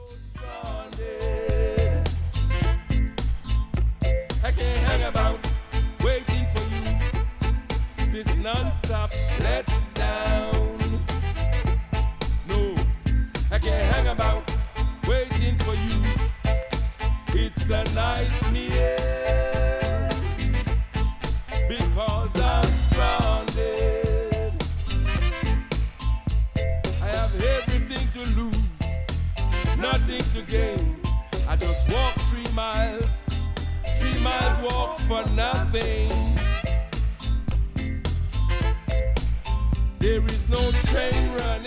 Stranded. I can't hang about waiting for you. This non-stop let down. No, I can't hang about waiting for you. It's a nightmare because I'm stranded. I have everything to lose, nothing to gain. I just walk 3 miles, 3 miles walk for nothing. There is no train running.